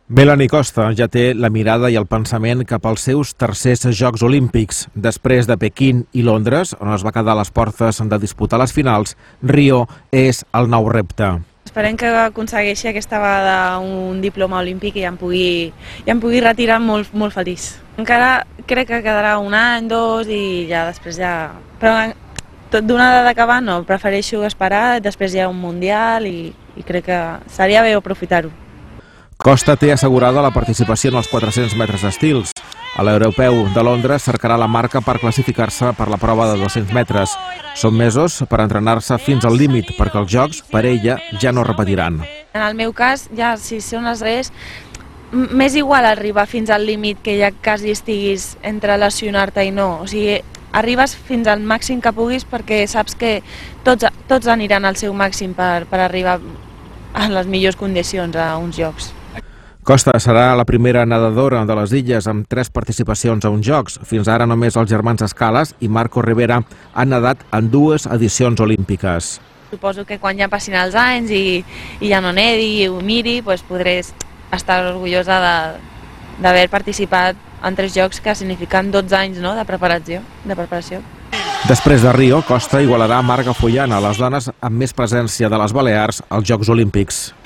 Melanie Costa ja té la mirada i el pensament cap als seus tercers Jocs Olímpics. Després de Pequín i Londres, on es va quedar a les portes de disputar les finals, Rio és el nou repte. Esperem que aconsegueixi aquesta vegada un diploma olímpic i em pugui retirar molt feliç. Encara crec que quedarà un any, dos i ja després ja... Però tot d'una d'acabar no, prefereixo esperar, després hi ha un mundial i crec que seria bé aprofitar-ho. Costa té assegurada la participació en els 400 metres d'estils. A l'Europeu de Londres cercarà la marca per classificar-se per la prova de 200 metres. Són mesos per entrenar-se fins al límit, perquè els Jocs, per ella, ja no repetiran. En el meu cas, ja si són els darrers, m'és igual arribar fins al límit que ja quasi estiguis entre lesionar-te i no. O sigui, arribes fins al màxim que puguis perquè saps que tots aniran al seu màxim per arribar a les millors condicions a uns Jocs. Costa serà la primera nedadora de les Illes amb 3 participacions a uns Jocs. Fins ara només els germans Escalas i Marco Rivera han nedat en 2 edicions olímpiques. Suposo que quan ja passin els anys i ja no nedi i ho miri, podré estar orgullosa d'haver participat en 3 Jocs que signifiquen 12 anys de preparació. Després de Rio, Costa igualarà Marga Fullana, les dones amb més presència de les Balears als Jocs Olímpics.